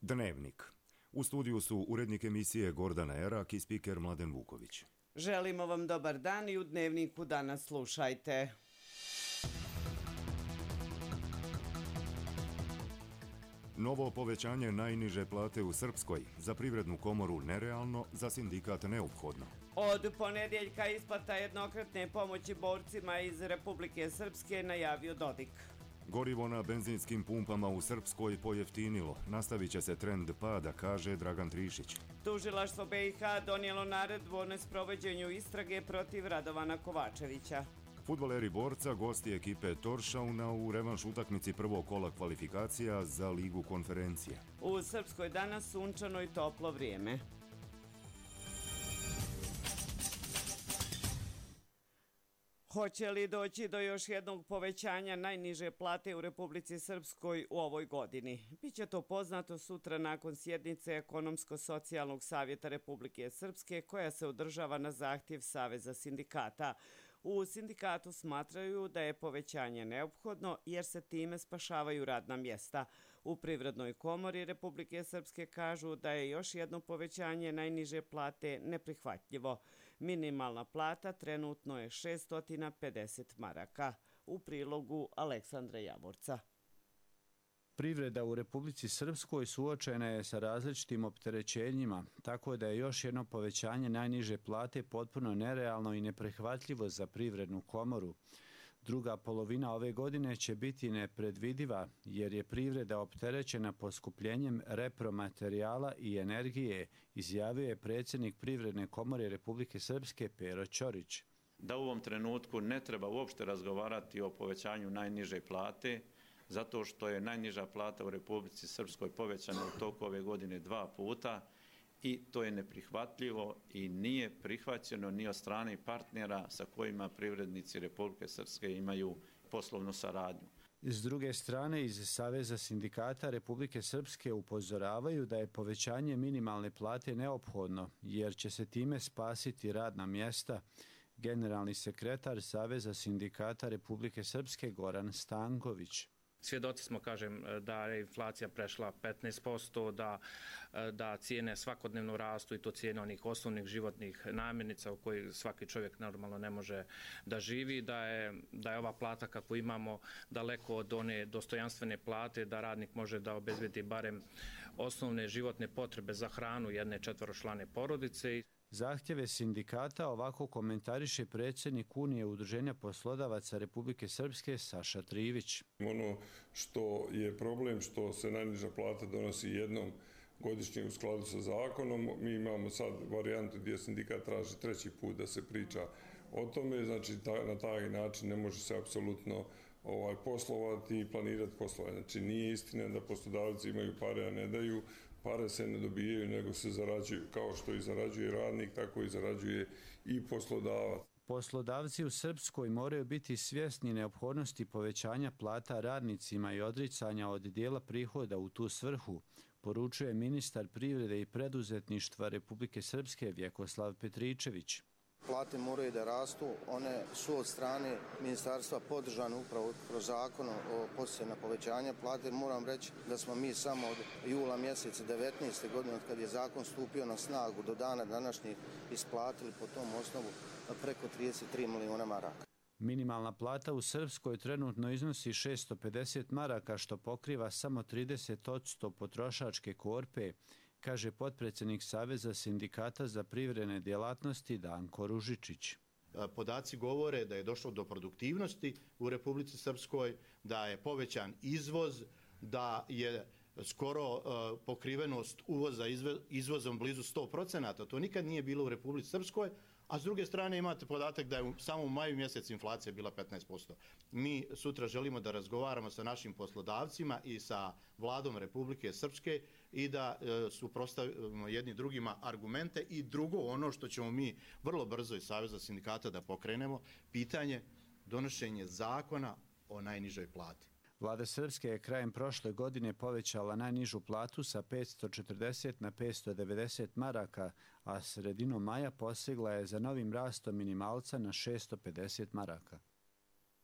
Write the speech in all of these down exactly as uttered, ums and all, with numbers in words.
Dnevnik. U studiju su urednik emisije Gordana Erak i spiker Mladen Vuković. Želimo vam dobar dan i u Dnevniku danas slušajte. Novo povećanje najniže plate u Srpskoj, za Privrednu komoru nerealno, za sindikat neophodno. Od ponedjeljka isplata jednokratne pomoći borcima iz Republike Srpske, najavio Dodik. Gorivo na benzinskim pumpama u Srpskoj pojeftinilo. Nastavit će se trend pada, kaže Dragan Trišić. Tužilaštvo B i H donijelo naredbu o nesprovođenju istrage protiv Radovana Kovačevića. Fudbaleri Borca, gosti ekipe Toršauna u revanš utakmici prvog kola kvalifikacija za Ligu konferencije. U Srpskoj danas sunčano i toplo vrijeme. Hoće li doći do još jednog povećanja najniže plate u Republici Srpskoj u ovoj godini? Biće to poznato sutra nakon sjednice Ekonomsko-socijalnog savjeta Republike Srpske koja se održava na zahtjev Saveza sindikata. U sindikatu smatraju da je povećanje neophodno jer se time spašavaju radna mjesta. U Privrednoj komori Republike Srpske kažu da je još jedno povećanje najniže plate neprihvatljivo. Minimalna plata trenutno je šessto pedeset maraka. U prilogu Aleksandra Javorca. Privreda u Republici Srpskoj suočena je sa različitim opterećenjima, tako da je još jedno povećanje najniže plate potpuno nerealno i neprihvatljivo za Privrednu komoru. Druga polovina ove godine će biti nepredvidiva jer je privreda opterećena poskupljenjem repromaterijala i energije, izjavio je predsjednik Privredne komore Republike Srpske Pero Ćorić. Da u ovom trenutku ne treba uopšte razgovarati o povećanju najniže plate, zato što je najniža plata u Republici Srpskoj povećana u toku ove godine dva puta i to je neprihvatljivo i nije prihvaćeno ni od strane partnera sa kojima privrednici Republike Srpske imaju poslovnu saradnju. S druge strane, iz Saveza sindikata Republike Srpske upozoravaju da je povećanje minimalne plate neophodno, jer će se time spasiti radna mjesta. Generalni sekretar Saveza sindikata Republike Srpske Goran Stanković. Svjedoci smo, kažem, da je inflacija prešla petnaest posto, da, da cijene svakodnevno rastu i to cijene onih osnovnih životnih namirnica u kojih svaki čovjek normalno ne može da živi, da je, da je ova plata kako imamo daleko od one dostojanstvene plate, da radnik može da obezbedi barem osnovne životne potrebe za hranu jedne četvoročlane porodice. Zahtjeve sindikata ovako komentariše predsjednik Unije udruženja poslodavaca Republike Srpske Saša Trivić. Ono što je problem što se najniža plata donosi jednom godišnje u skladu sa zakonom, mi imamo sad varijantu gdje sindikat traži treći put da se priča o tome, znači na taj način ne može se apsolutno ovaj, poslovati i planirati poslovanje. Znači nije istina da poslodavci imaju pare, a ne daju, pare se ne dobijaju nego se zarađuju. Kao što i zarađuje radnik, tako i zarađuje i poslodavac. Poslodavci u Srpskoj moraju biti svjesni neophodnosti povećanja plata radnicima i odricanja od dijela prihoda u tu svrhu, poručuje ministar privrede i preduzetništva Republike Srpske Vjekoslav Petričević. Plate moraju da rastu, one su od strane ministarstva podržane upravo kroz zakon o poticaju na povećanje plate. Moram reći da smo mi samo od jula mjeseca devetnaeste godine, od kad je zakon stupio na snagu, do dana današnjih isplatili po tom osnovu preko trideset tri milijuna maraka. Minimalna plata u Srpskoj trenutno iznosi šessto pedeset maraka, što pokriva samo trideset posto potrošačke korpe, kaže potpredsjednik Saveza sindikata za privredne djelatnosti Danko Ružičić. Podaci govore da je došlo do produktivnosti u Republici Srpskoj, da je povećan izvoz, da je skoro uh, pokrivenost uvoza izve, izvozom blizu sto procenata. To nikad nije bilo u Republici Srpskoj, a s druge strane imate podatak da je u, samo u maju mjesec inflacija bila petnaest posto. Mi sutra želimo da razgovaramo sa našim poslodavcima i sa vladom Republike Srpske i da uh, suprotstavimo jedni drugima argumente i drugo ono što ćemo mi vrlo brzo iz Saveza sindikata da pokrenemo, pitanje donošenje zakona o najnižoj plati. Vlada Srpske je krajem prošle godine povećala najnižu platu sa petsto četrdeset na petsto devedeset maraka, a sredinom maja postigla je za novim rastom minimalca na šessto pedeset maraka.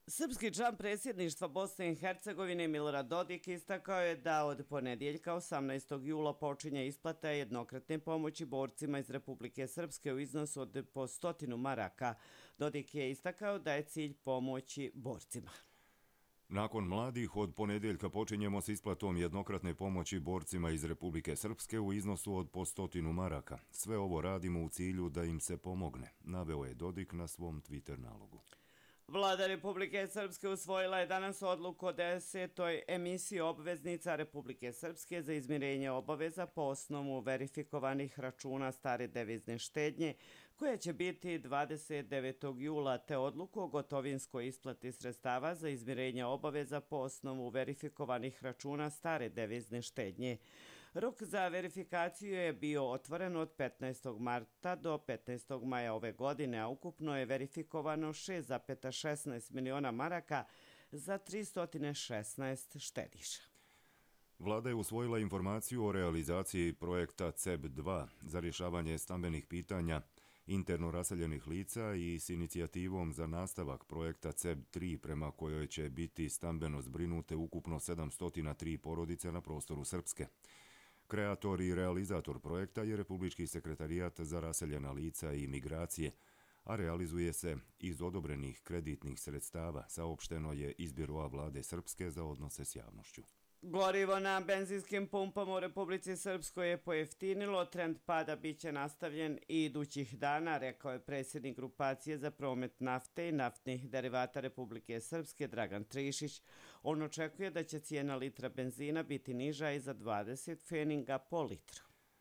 Srpski član predsjedništva Bosne i Hercegovine Milorad Dodik istakao je da od ponedjeljka osamnaestog jula počinje isplata jednokratne pomoći borcima iz Republike Srpske u iznosu od po stotinu maraka. Dodik je istakao da je cilj pomoći borcima. Nakon mladih, od ponedjeljka počinjemo s isplatom jednokratne pomoći borcima iz Republike Srpske u iznosu od po stotinu maraka. Sve ovo radimo u cilju da im se pomogne, naveo je Dodik na svom Twitter nalogu. Vlada Republike Srpske usvojila je danas odluku o desetoj emisiji obveznica Republike Srpske za izmirenje obaveza po osnovu verifikovanih računa stare devizne štednje, koja će biti dvadeset devetog jula, te odluku o gotovinskoj isplati sredstava za izmirenje obaveza po osnovu verifikovanih računa stare devizne štednje. Rok za verifikaciju je bio otvoren od petnaestog marta do petnaestog maja ove godine, a ukupno je verifikovano šest zarez šesnaest miliona maraka za tristo šesnaest štediša. Vlada je usvojila informaciju o realizaciji projekta C E B dva za rješavanje stambenih pitanja interno raseljenih lica i s inicijativom za nastavak projekta C E B tri prema kojoj će biti stambeno zbrinute ukupno sedamsto tri porodice na prostoru Srpske. Kreator i realizator projekta je Republički sekretarijat za raseljena lica i migracije, a realizuje se iz odobrenih kreditnih sredstava, saopšteno je iz Biroa Vlade Srpske za odnose s javnošću. Gorivo na benzinskim pumpama u Republici Srpskoj je pojeftinilo, trend pada biće nastavljen i idućih dana, rekao je predsjednik grupacije za promet nafte i naftnih derivata Republike Srpske Dragan Trišić. On očekuje da će cijena litra benzina biti niža i za dvadeset pfeninga po litru.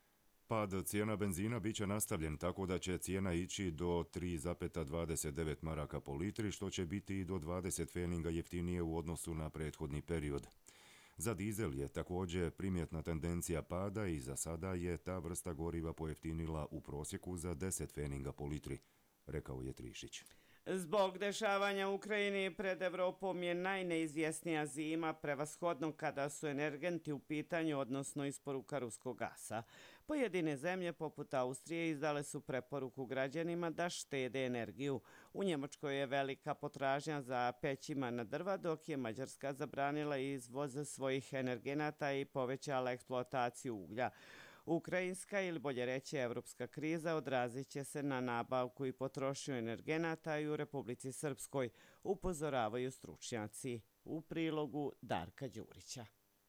Pad cijena benzina biće nastavljen tako da će cijena ići do tri zarez dvadeset devet maraka po litri, što će biti i do dvadeset pfeninga jeftinije u odnosu na prethodni period. Za dizel je također primjetna tendencija pada i za sada je ta vrsta goriva pojeftinila u prosjeku za deset pfeninga po litri, rekao je Trišić. Zbog dešavanja u Ukrajini pred Evropom je najneizvjesnija zima, prevashodno kada su energenti u pitanju, odnosno isporuka ruskog gasa. Pojedine zemlje poput Austrije izdale su preporuku građanima da štede energiju. U Njemačkoj je velika potražnja za pećima na drva, dok je Mađarska zabranila izvoz svojih energenata i povećala eksploataciju uglja. Ukrajinska ili bolje reći evropska kriza odrazit će se na nabavku i potrošnju energenata i u Republici Srpskoj, upozoravaju stručnjaci. U prilogu Darka Đurića.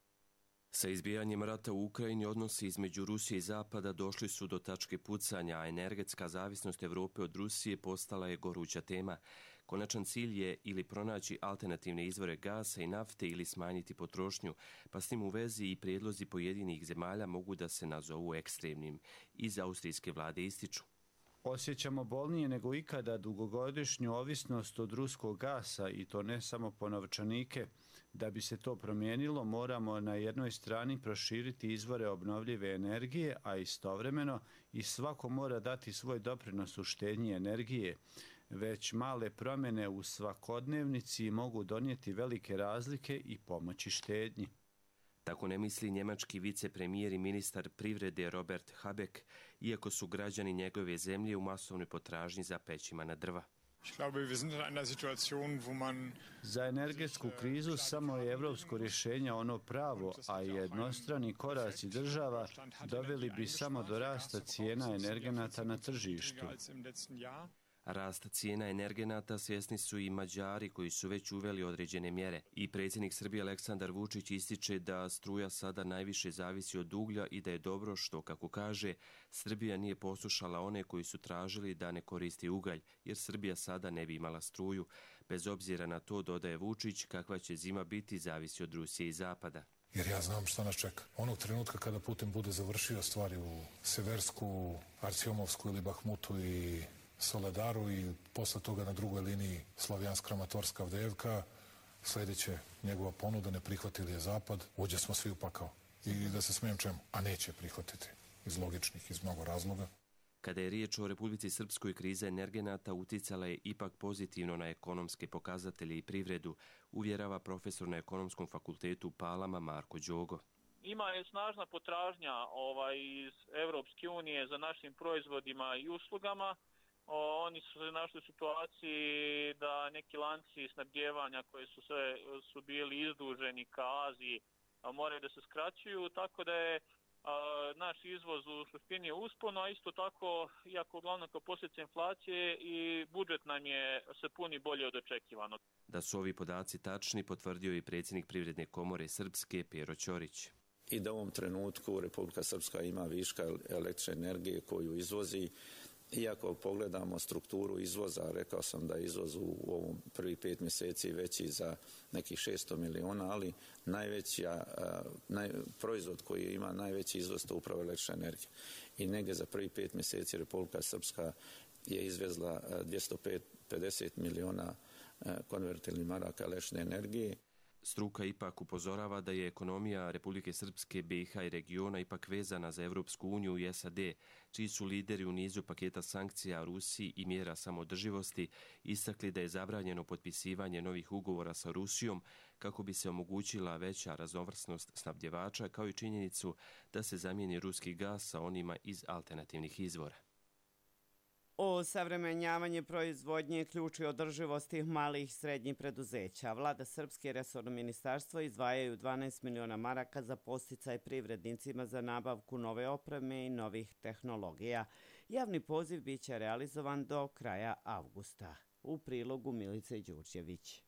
Sa izbijanjem rata u Ukrajini odnosi između Rusije i Zapada došli su do tačke pucanja, a energetska zavisnost Evrope od Rusije postala je goruća tema. Konačan cilj je ili pronaći alternativne izvore gasa i nafte ili smanjiti potrošnju, pa s tim u vezi i prijedlozi pojedinih zemalja mogu da se nazovu ekstremnim. Iz austrijske vlade ističu. Osjećamo bolnije nego ikada dugogodišnju ovisnost od ruskog gasa i to ne samo po novčanike. Da bi se to promijenilo, moramo na jednoj strani proširiti izvore obnovljive energije, a istovremeno i svako mora dati svoj doprinos u štednji energije. Već male promjene u svakodnevnici mogu donijeti velike razlike i pomoći štednji. Tako ne misli njemački vicepremijer i ministar privrede Robert Habeck, iako su građani njegove zemlje u masovnoj potražnji za pećima na drva. Za energetsku krizu samo je evropsko rješenje ono pravo, a jednostrani koraci država doveli bi samo do rasta cijena energenata na tržištu. Rast cijena energenata svjesni su i Mađari koji su već uveli određene mjere. I predsjednik Srbije Aleksandar Vučić ističe da struja sada najviše zavisi od uglja i da je dobro što, kako kaže, Srbija nije poslušala one koji su tražili da ne koristi ugalj, jer Srbija sada ne bi imala struju. Bez obzira na to, dodaje Vučić, kakva će zima biti zavisi od Rusije i Zapada. Jer ja znam šta nas čeka. Onog trenutka kada Putin bude završio stvari u Seversku, Artiomovsku ili Bahmutu i Soledaru i posle toga na drugoj liniji Slavjansk-Kramatorska Avdejevka, sljedeće njegova ponuda, ne prihvatili je Zapad, uđe smo svi u pakao. I da se smijem čemu, a neće prihvatiti iz logičnih, iz mnogo razloga. Kada je riječ o Republici Srpskoj, kriza energenata uticala je ipak pozitivno na ekonomske pokazatelje i privredu, uvjerava profesor na Ekonomskom fakultetu u Palama Marko Đogo. Ima je snažna potražnja ovaj, iz Evropske unije za našim proizvodima i uslugama oni su se našli u situaciji da neki lanci snabdijevanja koji su sve su bili izduženi ka Aziji moraju da se skraćuju, tako da je a, naš izvoz u suštini uspon, a isto tako, iako uglavnom kao posljedica inflacije, i budžet nam je se puni bolje od očekivanog. Da su ovi podaci tačni, potvrdio i predsjednik Privredne komore Srpske Pero Ćorić. I da u ovom trenutku Republika Srpska ima viška električne energije koju izvozi. Iako pogledamo strukturu izvoza, rekao sam da je izvoz u ovom prvi pet mjeseci veći za nekih šesto miliona, ali najveća, naj, proizvod koji ima najveći izvoz to upravo električna energija. I negdje za prvi pet mjeseci Republika Srpska je izvezla dvjesto pedeset miliona konvertibilnih maraka električne energije. Struka ipak upozorava da je ekonomija Republike Srpske, B i H i regiona ipak vezana za Evropsku uniju i S A D, čiji su lideri u nizu paketa sankcija Rusiji i mjera samoodrživosti istakli da je zabranjeno potpisivanje novih ugovora sa Rusijom kako bi se omogućila veća raznovrsnost snabdjevača, kao i činjenicu da se zamijeni ruski gas sa onima iz alternativnih izvora. Osavremenjavanje proizvodnje ključ je održivosti malih i srednjih preduzeća. Vlada Srpske i resorno ministarstvo izdvajaju dvanaest miliona maraka za podsticaj privrednicima za nabavku nove opreme i novih tehnologija. Javni poziv biće realizovan do kraja avgusta. U prilogu Milice Đurđević.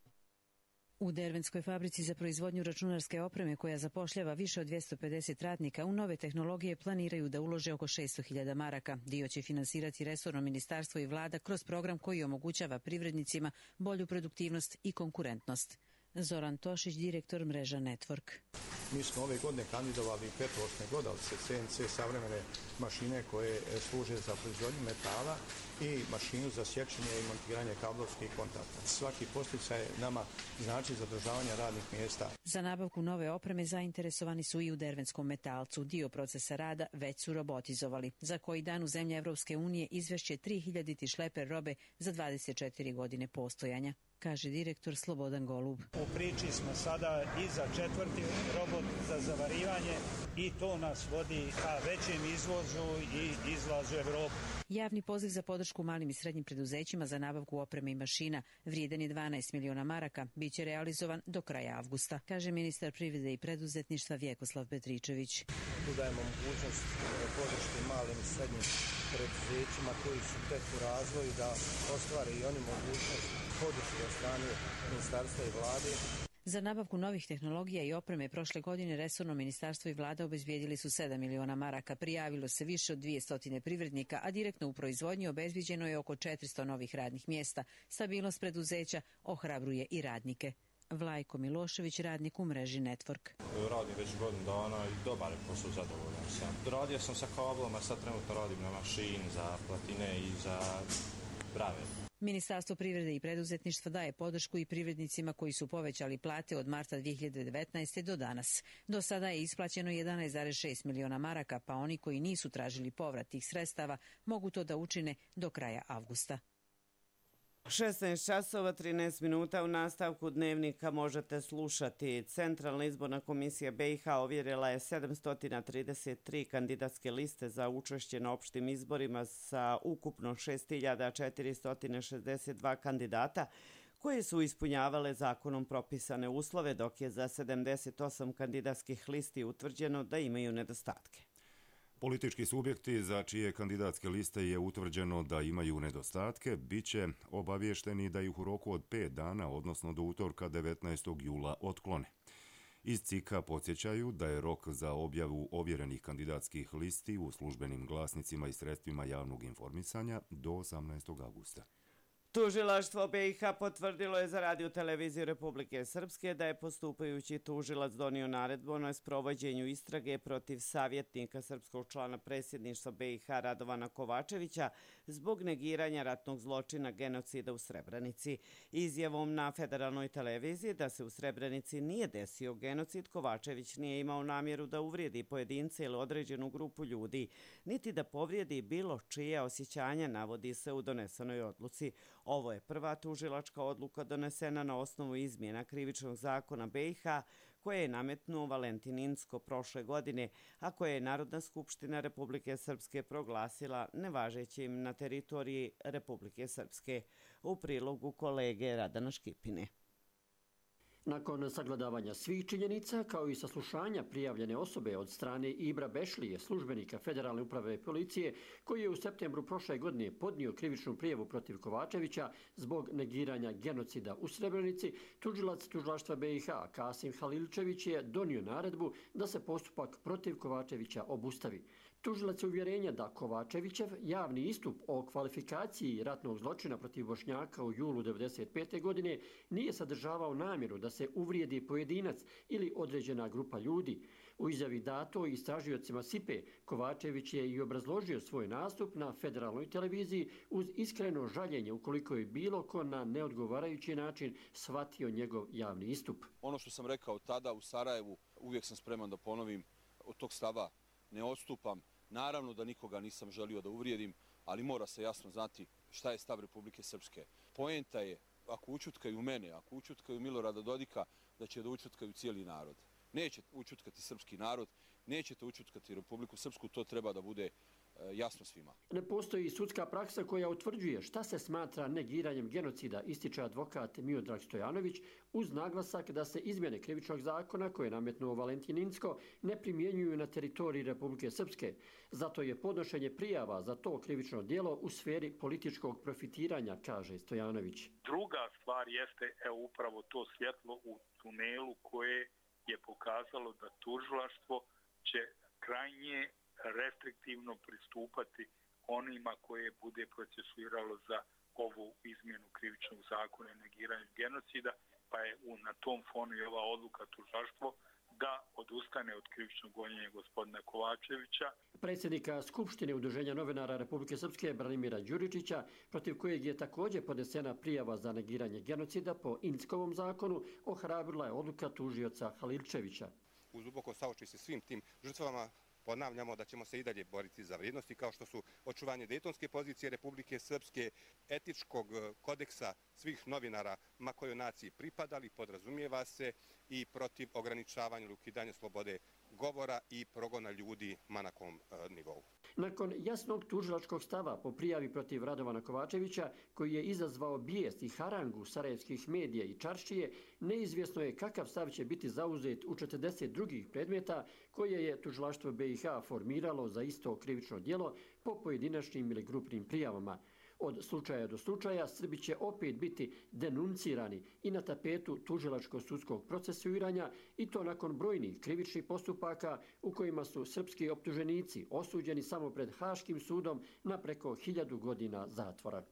U Dervenskoj fabrici za proizvodnju računarske opreme, koja zapošljava više od dvjesto pedeset radnika, u nove tehnologije planiraju da ulože oko šesto hiljada maraka. Dio će finansirati resorno ministarstvo i vlada kroz program koji omogućava privrednicima bolju produktivnost i konkurentnost. Zoran Tošić, direktor mreža Network. Mi smo ove godine kandidovali petoročne godalce C N C savremene mašine koje služe za proizvodnju metala i mašinu za sječenje i montiranje kablovskih kontakta. Svaki posticaj nama znači zadržavanje radnih mjesta. Za nabavku nove opreme zainteresovani su i u Dervenskom metalcu. Dio procesa rada već su robotizovali. Za koji dan u zemlje Evropske unije izvešće tri hiljade šleper robe za dvadeset četiri godine postojanja, kaže direktor Slobodan Golub. U priči smo sada i za četvrti robot za zavarivanje i to nas vodi ka većem izvozu i izlazu Evropu. Javni poziv za podršku malim i srednjim preduzećima za nabavku opreme i mašina vrijedan je dvanaest miliona maraka, biće realizovan do kraja avgusta, kaže ministar privrede i preduzetništva Vjekoslav Petričević. Tu dajemo mogućnost podrške malim i srednjim preduzećima koji su tek u razvoju da ostvare i oni mogućnost podrške od strane ministarstva i vlade. Za nabavku novih tehnologija i opreme prošle godine resorno ministarstvo i vlada obezbijedili su sedam miliona maraka. Prijavilo se više od dvjesto privrednika, a direktno u proizvodnji obezbijeđeno je oko četiristo novih radnih mjesta. Stabilnost preduzeća ohrabruje i radnike. Vlajko Milošević, radnik u mreži Network. Radim već godinu dana i dobar je posao, zadovoljan sam. Radio sam sa kablom, a sad trenutno radim na mašini za platine i za brave. Ministarstvo privrede i preduzetništva daje podršku i privrednicima koji su povećali plate od marta dvije hiljade devetnaeste. do danas. Do sada je isplaćeno jedanaest zarez šest miliona maraka, pa oni koji nisu tražili povrat tih sredstava mogu to da učine do kraja avgusta. šesnaest časova trinaest minuta u nastavku dnevnika možete slušati. Centralna izborna komisija B i H ovjerila je sedamsto trideset tri kandidatske liste za učešće na opštim izborima sa ukupno šest hiljada četiristo šezdeset dva kandidata koje su ispunjavale zakonom propisane uslove, dok je za sedamdeset osam kandidatskih listi utvrđeno da imaju nedostatke. Politički subjekti za čije kandidatske liste je utvrđeno da imaju nedostatke biće obavješteni da ih u roku od pet dana, odnosno do utorka devetnaestog jula, otklone. Iz C I K-a podsjećaju da je rok za objavu ovjerenih kandidatskih listi u službenim glasnicima i sredstvima javnog informisanja do osamnaestog avgusta. Tužilaštvo B i H potvrdilo je za Radio televiziju Republike Srpske da je postupajući tužilac donio naredbu na sprovođenju istrage protiv savjetnika srpskog člana predsjedništva B i H Radovana Kovačevića zbog negiranja ratnog zločina genocida u Srebrenici. Izjavom na federalnoj televiziji da se u Srebrenici nije desio genocid, Kovačević nije imao namjeru da uvrijedi pojedince ili određenu grupu ljudi, niti da povrijedi bilo čije osjećanja, navodi se u donesenoj odluci. Ovo je prva tužilačka odluka donesena na osnovu izmjena krivičnog zakona B i H koje je nametnuo Valentin Incko prošle godine, a koje je Narodna skupština Republike Srpske proglasila nevažećim na teritoriji Republike Srpske. U prilogu kolege Radana Škipine. Nakon sagledavanja svih činjenica, kao i saslušanja prijavljene osobe od strane Ibra Bešlije, službenika Federalne uprave policije, koji je u septembru prošle godine podnio krivičnu prijavu protiv Kovačevića zbog negiranja genocida u Srebrenici, tužilac tužilaštva B i H Kasim Halilčević je donio naredbu da se postupak protiv Kovačevića obustavi. Tužilac je uvjerenja da Kovačevićev javni istup o kvalifikaciji ratnog zločina protiv Bošnjaka u julu devedeset pete. godine nije sadržavao namjeru da se uvrijedi pojedinac ili određena grupa ljudi. U izjavi dato istražiocima S I P E, Kovačević je i obrazložio svoj nastup na federalnoj televiziji uz iskreno žaljenje ukoliko je bilo ko na neodgovarajući način shvatio njegov javni istup. Ono što sam rekao tada u Sarajevu, uvijek sam spreman da ponovim, od tog stava ne odstupam. Naravno da nikoga nisam želio da uvrijedim, ali mora se jasno znati šta je stav Republike Srpske. Poenta je, ako učutkaju mene, ako učutkaju Milorada Dodika, da će da učutkaju cijeli narod. Neće učutkati srpski narod, nećete učutkati Republiku Srpsku, to treba da bude jasno svima. Ne postoji sudska praksa koja utvrđuje šta se smatra negiranjem genocida, ističe advokat Miodrag Stojanović, uz naglasak da se izmjene krivičnog zakona koje je nametnuo Valentin Incko ne primjenjuju na teritoriji Republike Srpske. Zato je podnošenje prijava za to krivično djelo u sferi političkog profitiranja, kaže Stojanović. Druga stvar jeste evo upravo to svjetlo u tunelu koje je pokazalo da tužilaštvo će krajnje restriktivno pristupati onima koje bude procesuiralo za ovu izmjenu krivičnog zakona i negiranje genocida, pa je na tom fonu i ova odluka tužilaštvo da odustane od krivičnog gonjenja gospodina Kovačevića. Predsjednika Skupštine Udruženja novinara Republike Srpske Branimira Đuričića, protiv kojeg je također podnesena prijava za negiranje genocida po Inckovom zakonu, ohrabrila je odluka tužioca Halilčevića. Uz duboko saučešće svim tim žrtvama ponavljamo da ćemo se i dalje boriti za vrijednosti kao što su očuvanje dejtonske pozicije Republike Srpske, etičkog kodeksa svih novinara, ma kojoj naciji pripadali, podrazumijeva se, i protiv ograničavanja ili ukidanja slobode govora i progona ljudi ma na kom nivou. Nakon jasnog tužilačkog stava po prijavi protiv Radovana Kovačevića, koji je izazvao bijes i harangu sarajevskih medija i čaršije, neizvjesno je kakav stav će biti zauzet u četrdeset drugih predmeta koje je tužilaštvo B i H formiralo za isto krivično djelo po pojedinačnim ili grupnim prijavama. Od slučaja do slučaja Srbi će opet biti denuncirani i na tapetu tužilačko-sudskog procesuiranja, i to nakon brojnih krivičnih postupaka u kojima su srpski optuženici osuđeni samo pred Haškim sudom na preko hiljadu godina zatvora.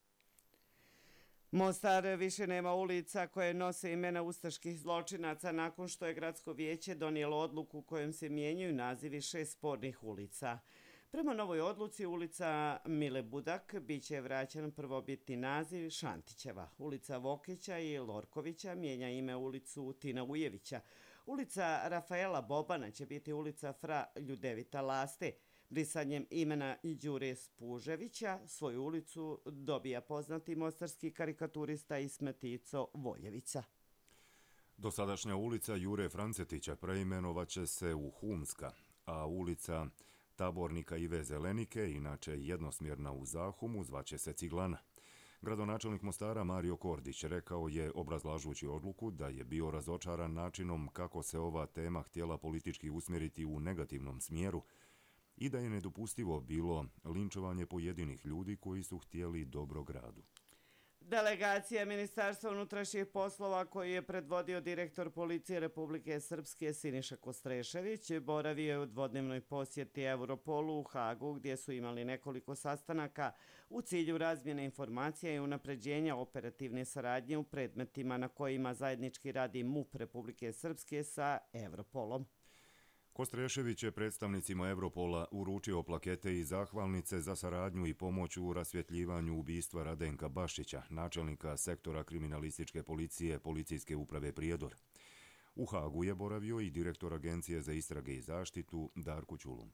Mostar više nema ulica koje nose imena ustaških zločinaca nakon što je gradsko vijeće donijelo odluku kojom se mijenjaju nazivi šest spornih ulica. Prema novoj odluci ulica Mile Budak biće vraćan prvobitni naziv Šantićeva. Ulica Vokića i Lorkovića mijenja ime ulicu Tina Ujevića. Ulica Rafaela Bobana će biti ulica Fra Ljudevita Laste. Brisanjem imena Đure Spuževića svoju ulicu dobija poznati mostarski karikaturista Ismet Ico Voljevica. Dosadašnja ulica Jure Francetića preimenovaće se u Humska, a ulica Tabornika Ive Zelenike, inače jednosmjerna u Zahumu, zvaće se Ciglana. Gradonačelnik Mostara Mario Kordić rekao je, obrazlažući odluku, da je bio razočaran načinom kako se ova tema htjela politički usmjeriti u negativnom smjeru i da je nedopustivo bilo linčovanje pojedinih ljudi koji su htjeli dobro gradu. Delegacija Ministarstva unutrašnjih poslova koju je predvodio direktor policije Republike Srpske Siniša Kostrešević boravio je u dvodnevnoj posjeti Europolu u Hagu, gdje su imali nekoliko sastanaka u cilju razmjene informacija i unapređenja operativne saradnje u predmetima na kojima zajednički radi MUP Republike Srpske sa Europolom. Kostrešević je predstavnicima Europola uručio plakete i zahvalnice za saradnju i pomoć u rasvjetljivanju ubistva Radenka Bašića, načelnika sektora kriminalističke policije Policijske uprave Prijedor. U Hagu je boravio i direktor Agencije za istrage i zaštitu Darko Ćulum.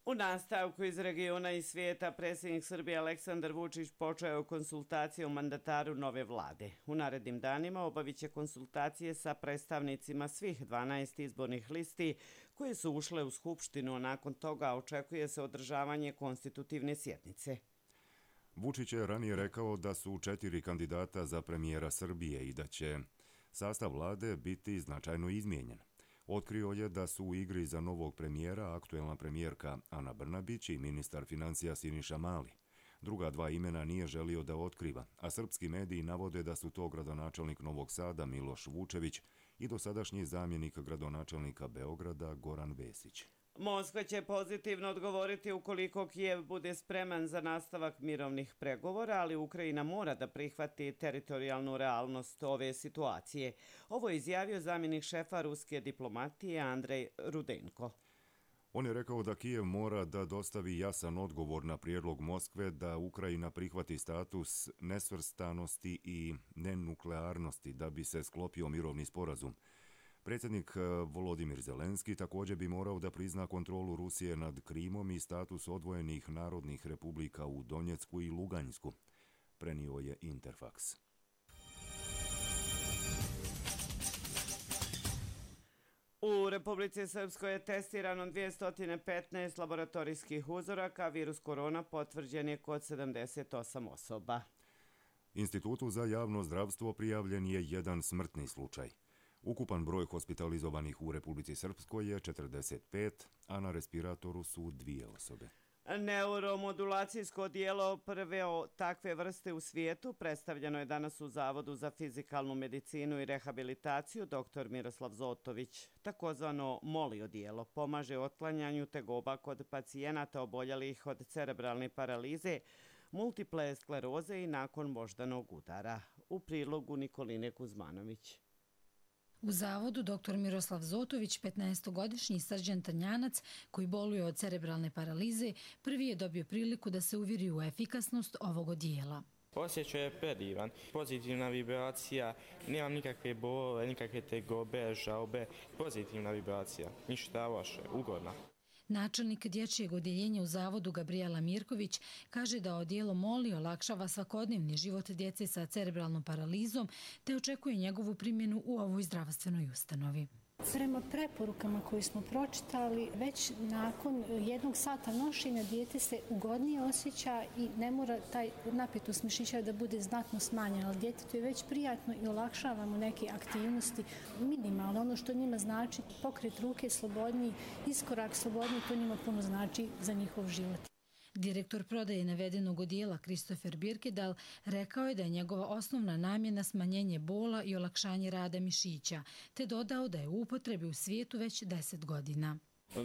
U nastavku iz regiona i svijeta predsjednik Srbije Aleksandar Vučić počeo konsultacije o mandataru nove vlade. U narednim danima obavit će konsultacije sa predstavnicima svih dvanaest izbornih listi koje su ušle u Skupštinu, a nakon toga očekuje se održavanje konstitutivne sjednice. Vučić je ranije rekao da su četiri kandidata za premijera Srbije i da će sastav vlade biti značajno izmijenjen. Otkrio je da su u igri za novog premijera aktuelna premijerka Ana Brnabić i ministar financija Siniša Mali. Druga dva imena nije želio da otkriva, a srpski mediji navode da su to gradonačelnik Novog Sada Miloš Vučević i dosadašnji zamjenik gradonačelnika Beograda Goran Vesić. Moskva će pozitivno odgovoriti ukoliko Kijev bude spreman za nastavak mirovnih pregovora, ali Ukrajina mora da prihvati teritorijalnu realnost ove situacije. Ovo je izjavio zamjenik šefa ruske diplomatije Andrej Rudenko. On je rekao da Kijev mora da dostavi jasan odgovor na prijedlog Moskve da Ukrajina prihvati status nesvrstanosti i nenuklearnosti da bi se sklopio mirovni sporazum. Predsjednik Volodimir Zelenski također bi morao da prizna kontrolu Rusije nad Krimom i status odvojenih narodnih republika u Donjecku i Luganjsku, prenio je Interfax. U Republici Srpskoj je testirano dvjesto petnaest laboratorijskih uzoraka, virus korona potvrđen je kod sedamdeset osam osoba. Institutu za javno zdravstvo prijavljen je jedan smrtni slučaj. Ukupan broj hospitalizovanih u Republici Srpskoj je četrdeset pet, a na respiratoru su dvije osobe. Neuromodulacijsko odijelo prve takve vrste u svijetu predstavljeno je danas u Zavodu za fizikalnu medicinu i rehabilitaciju dr Miroslav Zotović. Takozvano MOLI odijelo pomaže otklanjanju tegoba kod pacijenata oboljelih od cerebralne paralize, multiple skleroze i nakon moždanog udara. U prilogu Nikoline Kuzmanović. U zavodu dr Miroslav Zotović, petnaestogodišnji srđan Trnjanac koji boluje od cerebralne paralize, prvi je dobio priliku da se uvjeri u efikasnost ovog odijela. Osjećaj je predivan, pozitivna vibracija, nemam nikakve bole, nikakve tegobe, žalbe, pozitivna vibracija, ništa loše, ugodna. Načelnik dječjeg odjeljenja u zavodu Gabriela Mirković kaže da odijelo MOLI olakšava svakodnevni život djece sa cerebralnom paralizom te očekuje njegovu primjenu u ovoj zdravstvenoj ustanovi. Prema preporukama koje smo pročitali, već nakon jednog sata nošenja dijete se ugodnije osjeća i ne mora taj napetost mišića da bude znatno smanjena, ali djetetu je već prijatno i olakšava mu neke aktivnosti minimalno. Ono što njima znači pokret ruke slobodniji, iskorak slobodniji, to njima puno znači za njihov život. Direktor prodaje navedenog odijela Kristofer Birkedal rekao je da je njegova osnovna namjena smanjenje bola i olakšanje rada mišića, te dodao da je u upotrebi u svijetu već deset godina.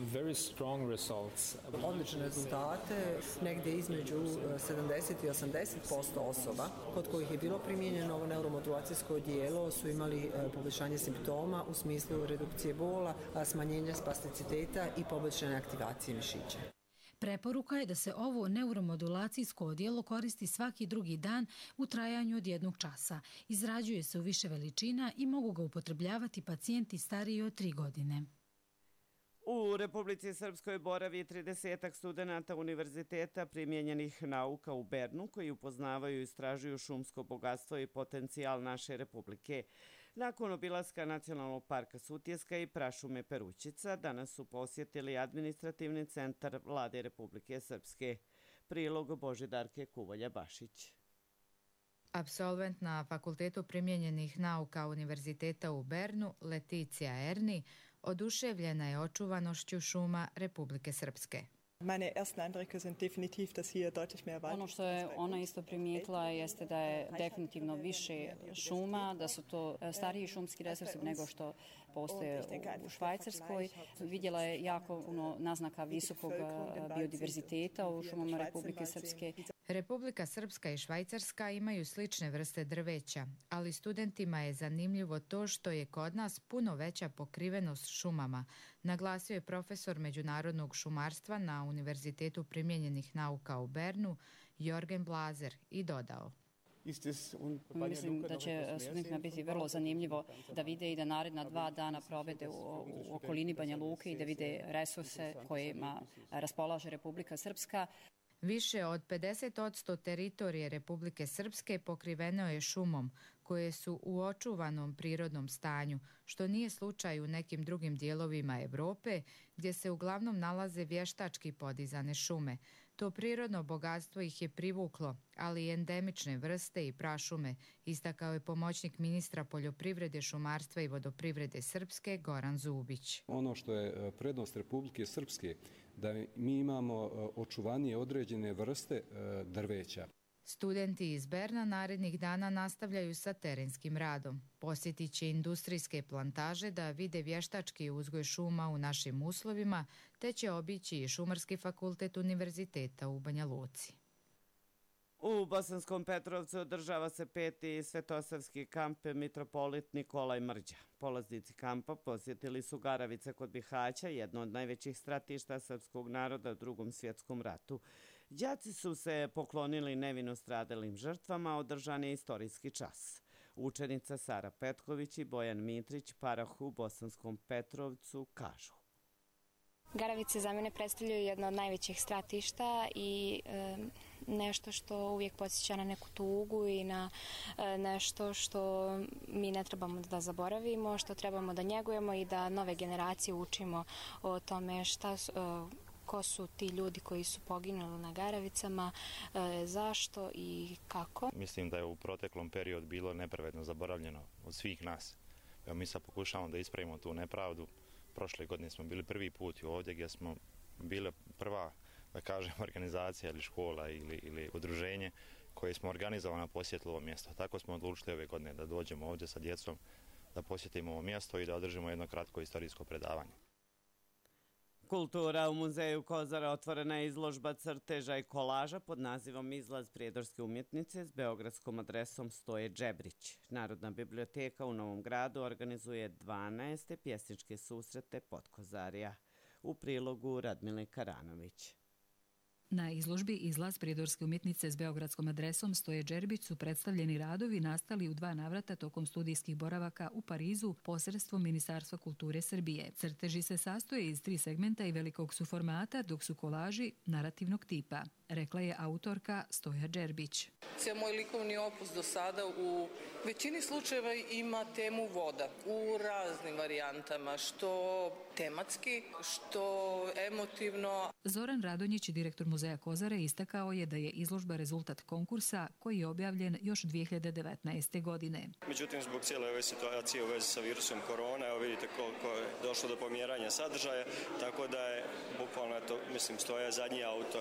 Odlične rezultate, negdje između sedamdeset i osamdeset posto osoba kod kojih je bilo primijenjeno ovo neuromodulacijsko odijelo su imali poboljšanje simptoma u smislu redukcije bola, smanjenja spasticiteta i poboljšane aktivacije mišića. Preporuka je da se ovo neuromodulacijsko odijelo koristi svaki drugi dan u trajanju od jednog časa. Izrađuje se u više veličina i mogu ga upotrebljavati pacijenti stariji od tri godine. U Republici Srpskoj boravi tridesetak studenata Univerziteta primijenjenih nauka u Bernu koji upoznavaju i istražuju šumsko bogatstvo i potencijal naše republike. Nakon obilaska Nacionalnog parka Sutjeska i prašume Perućica, danas su posjetili administrativni centar Vlade Republike Srpske. Prilog Božidarke Kuvolja-Bašić. Apsolvent na Fakultetu primijenjenih nauka Univerziteta u Bernu, Leticija Erni, oduševljena je očuvanošću šuma Republike Srpske. Ono što je ona isto primijetila jeste da je definitivno više šuma, da su to stariji šumski resursi nego što postoje u Švajcarskoj. Vidjela je jako puno naznaka visokog biodiverziteta u šumama Republike Srpske. Republika Srpska i Švajcarska imaju slične vrste drveća, ali studentima je zanimljivo to što je kod nas puno veća pokrivenost šumama, naglasio je profesor međunarodnog šumarstva na Univerzitetu primijenjenih nauka u Bernu, Jorgen Blazer, i dodao. Mislim da će studentima biti vrlo zanimljivo da vide i da naredna dva dana provede u, u okolini Banja Luke i da vide resurse kojima raspolaže Republika Srpska. Više od pedeset odsto teritorije Republike Srpske pokriveno je šumom, koje su u očuvanom prirodnom stanju, što nije slučaj u nekim drugim dijelovima Evrope, gdje se uglavnom nalaze vještački podizane šume. To prirodno bogatstvo ih je privuklo, ali i endemične vrste i prašume, istakao je pomoćnik ministra poljoprivrede, šumarstva i vodoprivrede Srpske Goran Zubić. Ono što je prednost Republike Srpske, da mi imamo očuvanije određene vrste drveća. Studenti iz Berna narednih dana nastavljaju sa terenskim radom. Posjetit će industrijske plantaže da vide vještački uzgoj šuma u našim uslovima, te će obići i Šumarski fakultet Univerziteta u Banja Luci. U Bosanskom Petrovcu održava se peti svetosavski kamp Mitropolit Nikolaj Mrđa. Polaznici kampa posjetili su Garavice kod Bihaća, jedno od najvećih stratišta srpskog naroda u Drugom svjetskom ratu. Đaci su se poklonili nevino stradalim žrtvama, održan je istorijski čas. Učenica Sara Petković i Bojan Mitrić, parah u Bosanskom Petrovcu, kažu. Garavice za mene predstavljaju jedno od najvećih stratišta i e, nešto što uvijek podsjeća na neku tugu i na e, nešto što mi ne trebamo da zaboravimo, što trebamo da njegujemo i da nove generacije učimo o tome šta su, e, ko su ti ljudi koji su poginuli na Garavicama, e, zašto i kako. Mislim da je u proteklom periodu bilo nepravedno zaboravljeno od svih nas. Evo, mi sad pokušavamo da ispravimo tu nepravdu. Prošle godine smo bili prvi put ovdje gdje smo bili prva, da kažem, organizacija ili škola ili, ili udruženje koje smo organizovali na posjetu ovo mjesto. Tako smo odlučili ove godine da dođemo ovdje sa djecom, da posjetimo ovo mjesto i da održimo jedno kratko istorijsko predavanje. Kultura u muzeju Kozara, otvorena je izložba crteža i kolaža pod nazivom Izlaz prijedorske umjetnice s beogradskom adresom Stoje Džebrić. Narodna biblioteka u Novom Gradu organizuje dvanaeste pjesničke susrete Potkozarija. U prilogu Radmile Karanović. Na izložbi Izlaz prijedorske umjetnice s beogradskom adresom Stoje Džerbić su predstavljeni radovi nastali u dva navrata tokom studijskih boravaka u Parizu posredstvom Ministarstva kulture Srbije. Crteži se sastoje iz tri segmenta i velikog su formata, dok su kolaži narativnog tipa, rekla je autorka Stoja Džerbić. Cijel moj likovni opus do sada u većini slučajeva ima temu voda u raznim varijantama, što tematski, što emotivno. Zoran Radonjić, direktor muzeja Kozare, istakao je da je izložba rezultat konkursa koji je objavljen još dvije hiljade devetnaeste. godine. Međutim, zbog cijele ove situacije u vezi sa virusom korona, evo vidite koliko je došlo do pomjeranja sadržaja, tako da je bukvalno, eto, mislim, Stoja zadnji autor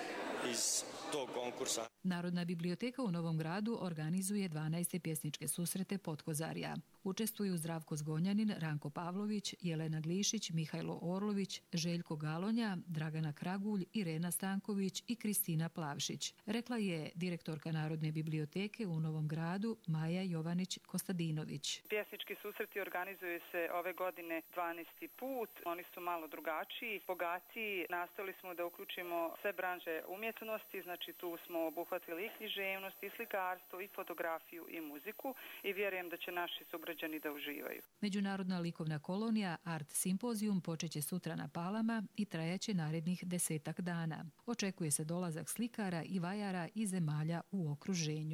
iz tog konkursa. Narodna biblioteka u Novom Gradu organizuje dvanaeste pjesničke susrete Potkozarija. Učestvuju Zdravko Zgonjanin, Ranko Pavlović, Jelena Glišić, Mihajlo Orlović, Željko Galonja, Dragana Kragulj, Irena Stanković i Kristina Plavšić, rekla je direktorka Narodne biblioteke u Novom Gradu Maja Jovanić-Kostadinović. Pjesnički susreti organizuju se ove godine dvanaesti put. Oni su malo drugačiji, bogatiji. Nastali smo da uključimo sve branže umjetnosti, znači tu smo obuhvatili i književnost, i slikarstvo, i fotografiju, i muziku i vjerujem da će naši sugrađani da uživaju. Međunarodna likovna kolonija Art Simpozijum počeće sutra na Palama i trajaće narednih desetak dana. Očekuje se dolazak slikara i vajara iz zemalja u okruženju.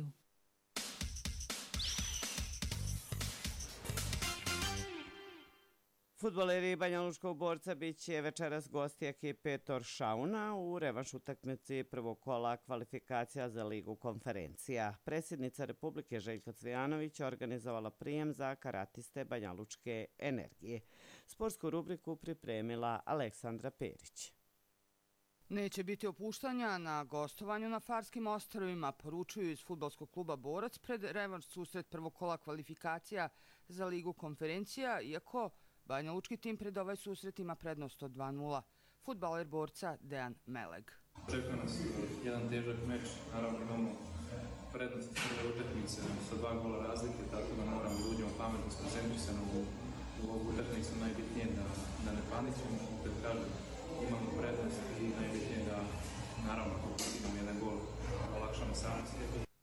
Fudbaleri banjalučkog Borca biće večeras gosti ekipe Toršauna u revanš utakmici prvog kola kvalifikacija za Ligu konferencija. Predsjednica Republike Željka Cvijanović organizovala prijem za karatiste Banjalučke energije. Sportsku rubriku pripremila Aleksandra Perić. Neće biti opuštanja na gostovanju na Farskim ostrvima, poručuju iz fudbalskog kluba Borac pred revanš susret prvog kola kvalifikacija za Ligu konferencija, iako banjalučki tim pred ovaj susret ima prednost od dva nula. Fudbaler Borca Dejan Meleg. Očekuje nas jedan težak meč, naravno imamo prednost prve utakmice sa dva gola razlike, tako da moramo da uđemo pametno, skoncentrisano u, u ovu utakmicu, najbitnije da, da ne paničimo, kad kažem imamo prednost i najbitnije da naravno ako imamo jedan gol olakšamo sami sebi.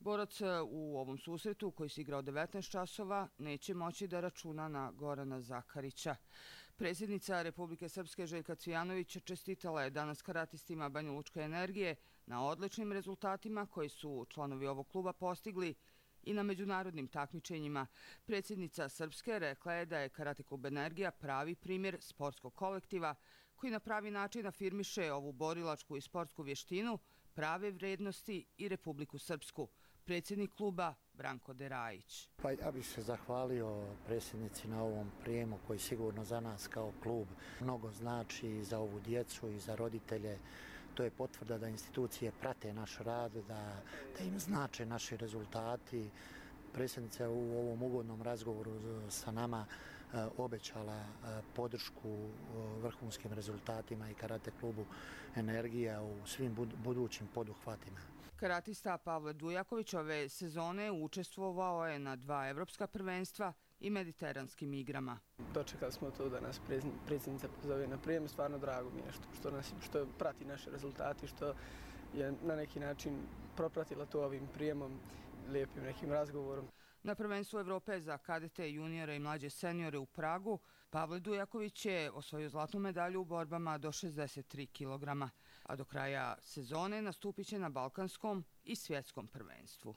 Borac u ovom susretu, koji se igra od devetnaest časova, neće moći da računa na Gorana Zakarića. Predsjednica Republike Srpske Željka Cvijanović čestitala je danas karatistima Banjalučke energije na odličnim rezultatima koji su članovi ovog kluba postigli i na međunarodnim takmičenjima. Predsjednica Srpske rekla je da je Karate klub Energija pravi primjer sportskog kolektiva koji na pravi način afirmiše ovu borilačku i sportsku vještinu, prave vrednosti i Republiku Srpsku. Predsjednik kluba Branko Derajić. Pa ja bih se zahvalio predsjednici na ovom prijemu koji sigurno za nas kao klub mnogo znači i za ovu djecu i za roditelje. To je potvrda da institucije prate naš rad, da, da im znače naši rezultati. Predsjednica u ovom ugodnom razgovoru sa nama obećala podršku vrhunskim rezultatima i Karate klubu Energija u svim budućim poduhvatima. Karatista Pavle Dujaković ove sezone učestvovao je na dva evropska prvenstva i mediteranskim igrama. Dočekali smo to da nas predsjednica pozove na prijem. Stvarno drago mi je što, što, nas, što prati naše rezultati, što je na neki način propratila to ovim prijemom, lijepim nekim razgovorom. Na prvenstvu Evrope za kadete, juniore i mlađe seniore u Pragu, Pavle Dujaković je osvojio zlatnu medalju u borbama do šezdeset tri kilograma, a do kraja sezone nastupit će na balkanskom i svjetskom prvenstvu.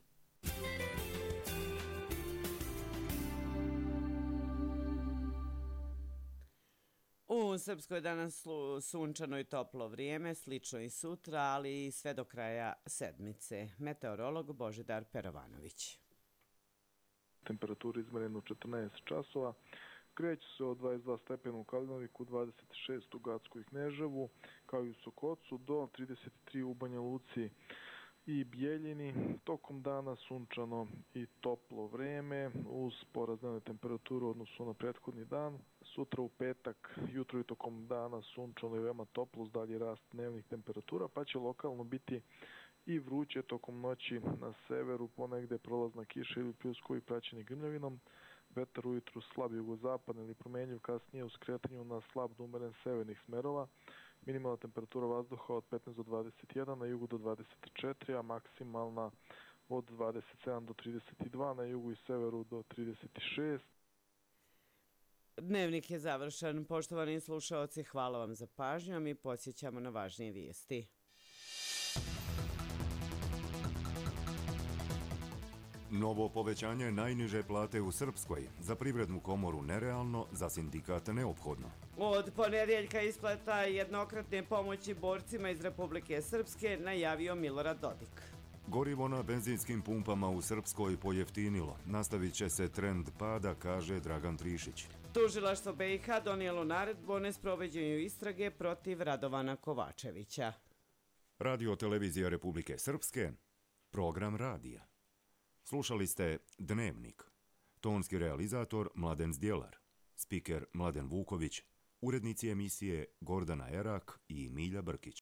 U Srpskoj danas sunčano i toplo vrijeme, slično i sutra, ali i sve do kraja sedmice. Meteorolog Božidar Perovanović. Temperatura izmjerena u četrnaest časova. Kreće se od dvadeset dva stepena u Kalinoviku, dvadeset šest u Gacku i Kneževu, kao i u Sokocu, do trideset tri u Banja Luci i Bijeljini. Tokom dana sunčano i toplo vreme uz porast dnevne temperature u odnosu na prethodni dan. Sutra u petak, jutro i tokom dana sunčano i veoma toplo uz dalji rast dnevnih temperatura, pa će lokalno biti i vruće tokom noći na severu, ponegde prolazna kiša ili pljuskovi praćeni grmljavinom. Vetar ujutru slab jugozapadni ili promenljiv, kasnije u skretanju na slab do umeren severnih smerova. Minimalna temperatura vazduha od petnaest do dvadeset jedan, na jugu do dvadeset četiri, a maksimalna od dvadeset sedam do trideset dva, na jugu i severu do trideset šest. Dnevnik je završen. Poštovani slušaoci, hvala vam za pažnju, a mi podsjećamo na važnije vijesti. Novo povećanje najniže plate u Srpskoj, za Privrednu komoru nerealno, za sindikat neophodno. Od ponedjeljka isplata jednokratne pomoći borcima iz Republike Srpske najavio Milorad Dodik. Gorivo na benzinskim pumpama u Srpskoj pojeftinilo. Nastavit će se trend pada, kaže Dragan Trišić. Tužilaštvo B i H donijelo naredbu o nesprovođenju istrage protiv Radovana Kovačevića. Radio televizija Republike Srpske, program radija. Slušali ste Dnevnik. Tonski realizator Mladen Zdjelar, spiker Mladen Vuković, urednici emisije Gordana Erak i Milja Brkić.